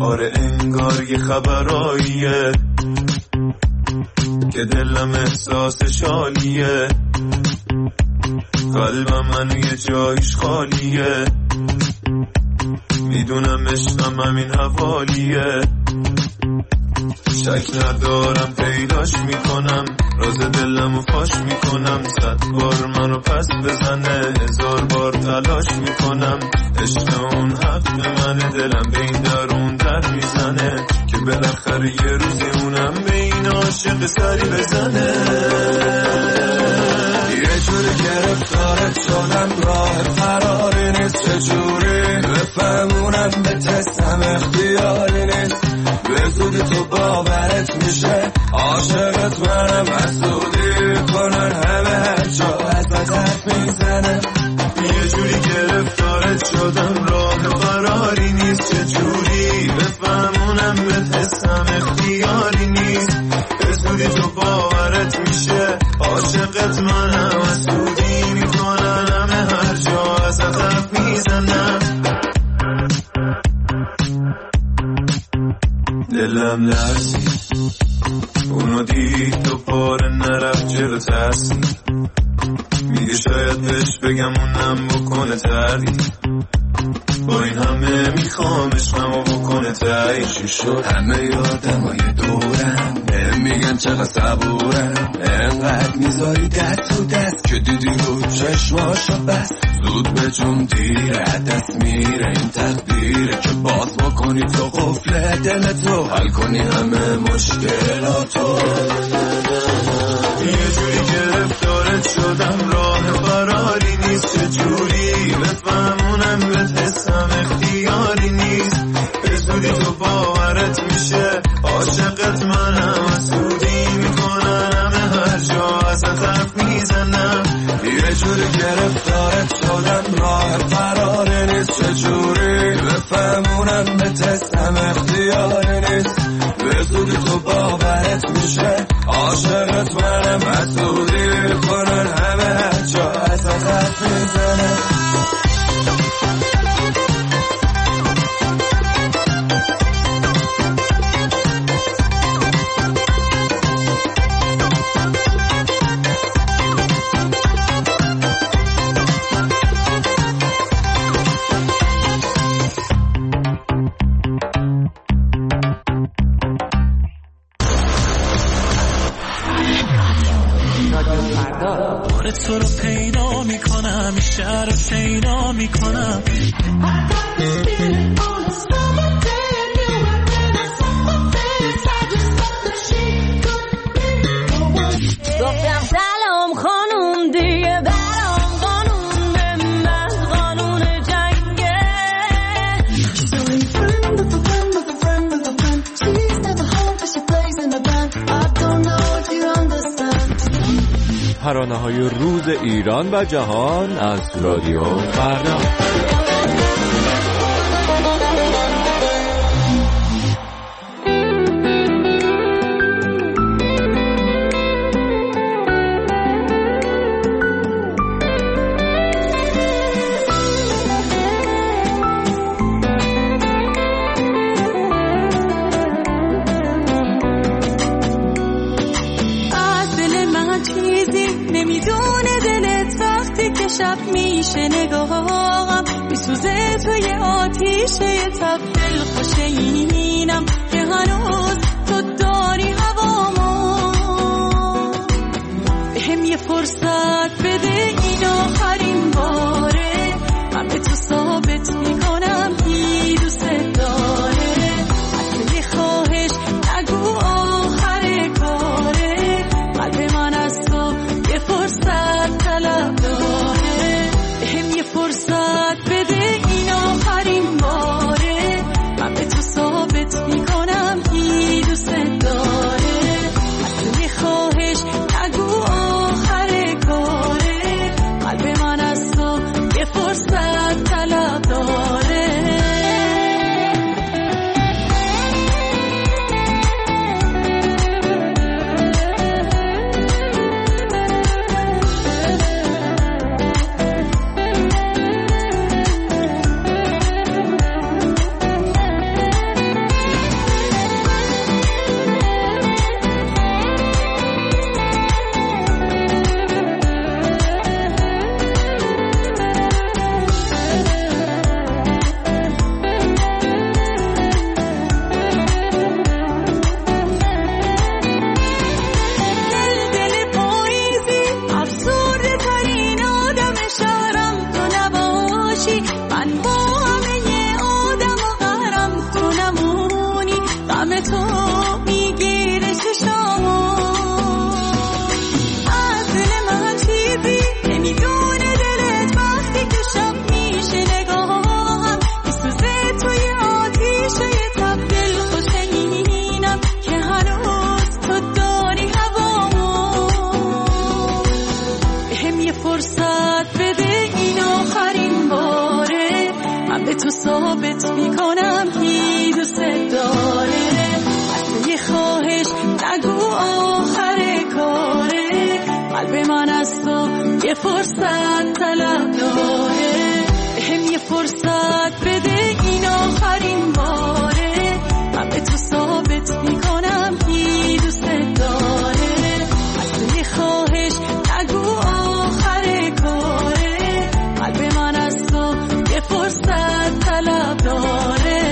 آره انگار یه خبراییه که دلم احساسش عالیه، قلبم منو یه جایش خالیه، میدونم عشقم همین حوالیه، شک ندارم پیداش میکنم، راز دلمو فاش میکنم، 100 بار منو پس بزنه 1000 بار تلاش میکنم، عشق اون حق منه، دلم به این در اون در میزنه که بالاخره یه روزی اونم به این عاشق سری بزنه. یه جوری گرفتارت شدم راه فراری نیست، چجوری بفهمونم به تستم اختیاری نیست، به زودی تو باورت میشه عاشقت منم، حسودی کنن همه هر جا ازت حرف میزنه، یه جوری گرفتارت شدم راه فراری نیست، چجوری بفهمونم به تستم اختیاری نیست، به زودی تو باورت میشه عاشقت منم، حسودی میکنن همه هر جا ازت حرف میزنم، دلم لرزید اونو دید تو پاره نرفت جلو ترسید، میگه شاید بهش بگم اونم بکنه تردید، با این همه میخوام عشقمو بکنه تایید، چی شد همه یادمای دورم میگن چقدر صبورم، انقدر میذاری دست تو دست که دیدی رو چشماشو بس، زود به جون دیره دست میره این تقدیره که باز بکنی تو قفل دلتو، حل کنی همه مشکلاتو، یه جوری گرفتارت شدم راه فراری نیست، چجوری بفهمونم به حسم اختیاری نیست، به زودی تو باورت میشه عاشقت منم، حسودی میکنن همه هر جا ازت حرف میزنم، یه جوری گرفتارت شدم راه فراری نیست، چجوری بفهمونم به تستم اختیاری نیست، به زودی تو باورت میشه عاشقت منم، حسودی کنن همه هر جا ازت حرف میزنم. تو رو پیدا میکنم، شهر رو پیدا میکنم، گفتم سلام خانوم دیگه برام قانون به من قانون جنگه، ترانه‌های روز ایران و جهان از رادیو فردا. شب میشه نگاهم میسوزه توی آتیشه تب، دل خوشینم که هنوز تو داری هوامو، بهم یه فرصت بده این آخرین باره، من به تو ثابت میکنم کی دوست داره، اصل یه خواهش نگو آخر کاره، قلب من از تو یه فرصت طلب داره، بهم یه فرصت بده این آخرین باره، غم تو میگیره چشامو، از دل من چیزی نمیدونه دلت وقتی که شب میشه نگاهم میسوزه توی آتیش یه تب دل خوشینم که هنوز تو داری هوامو. بهم یه فرصت بده این آخرین باره، من به تو ثابت میکنم کی دوست داره. اصلا یه خواهش نگو آخر کاره، قلب من از تو یه فرصت طلب داره. بهم یه فرصت بده این آخرین باره، من به تو ثابت میکنم کی دوست داره. اصلا یه خواهش نگو آخر کاره، قلب من از تو یه فرصت طلب داره.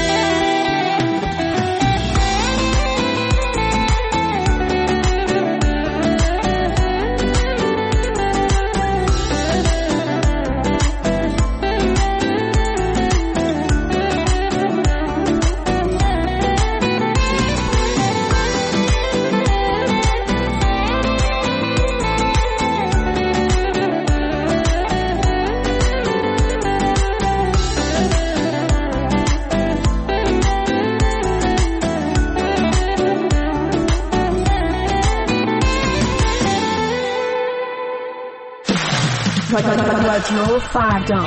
رادیو فردا.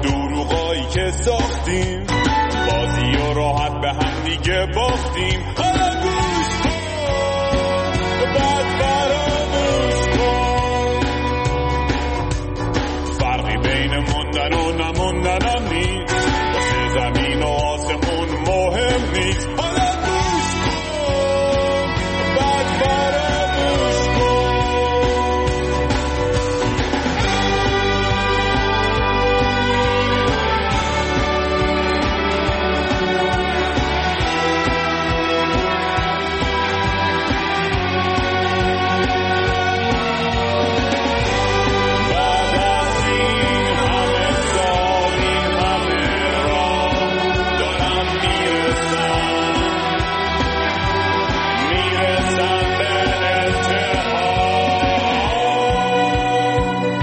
دروغایی که ساختیم، بازی و راحت به هم دیگه باختیم.